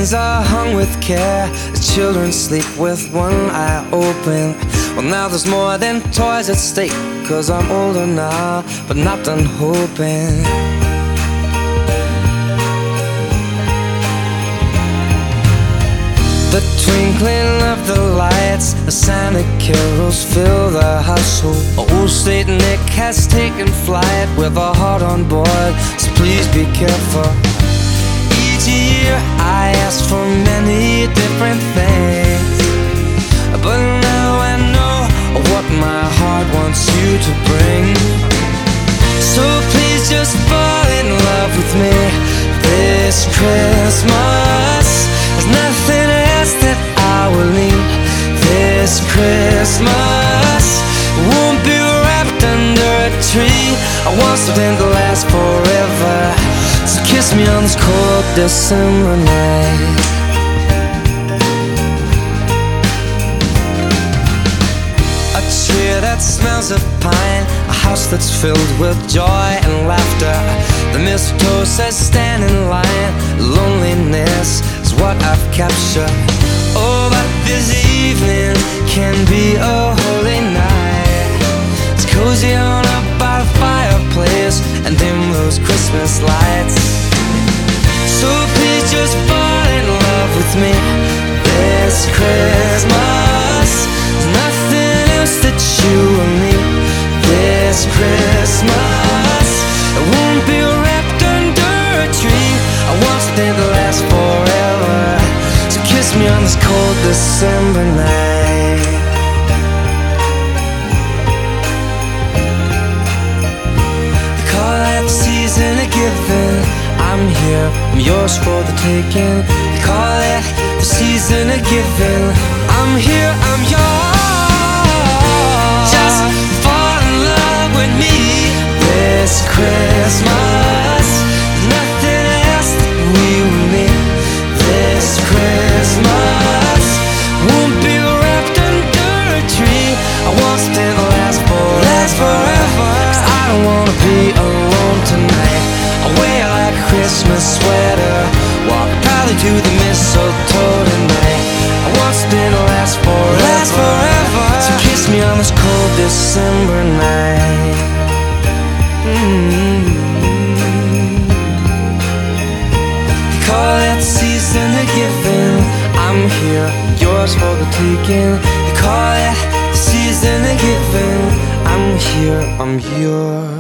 curtains are hung with care. The children sleep with one eye open. Well, now there's more than toys at stake, 'cause I'm older now, but not done hoping. The twinkling of the lights, the Santa carols fill the household. Old Saint Nick has taken flight with a heart on board, so please be careful. Each year I ask for many different things, but now I know what my heart wants you to bring. So please just fall in love with me this Christmas. There's nothing else that I will need this Christmas. Won't be wrapped under a tree. I want something to last forever. So kiss me on this cold December night. A tree that smells of pine, a house that's filled with joy and laughter. The mistletoe says stand in line. Loneliness is what I've captured. Oh, but this evening can be a holy night. It's cozy on up by the fireplace and dim those Christmas lights. So please just fall in love with me this Christmas. There's nothing else that you will need this Christmas. It won't be wrapped under a tree. I want something to last forever. So kiss me on this cold December night. They call that the season of giving. I'm here, I'm yours for the taking. They call it the season of giving. I'm here, I'm yours. Just fall in love with me this Christmas. There's nothing else that we will need this Christmas. Won't be wrapped under a tree. I want something to last forever. 'Cause I don't wanna be alone tonight. I'll wear like a Christmas sweater, walk proudly to the mistletoe tonight. I want something to last forever. So kiss me on this cold December night. They call it the season of giving. I'm here, yours for the taking. They call it the season of giving. I'm here, I'm yours.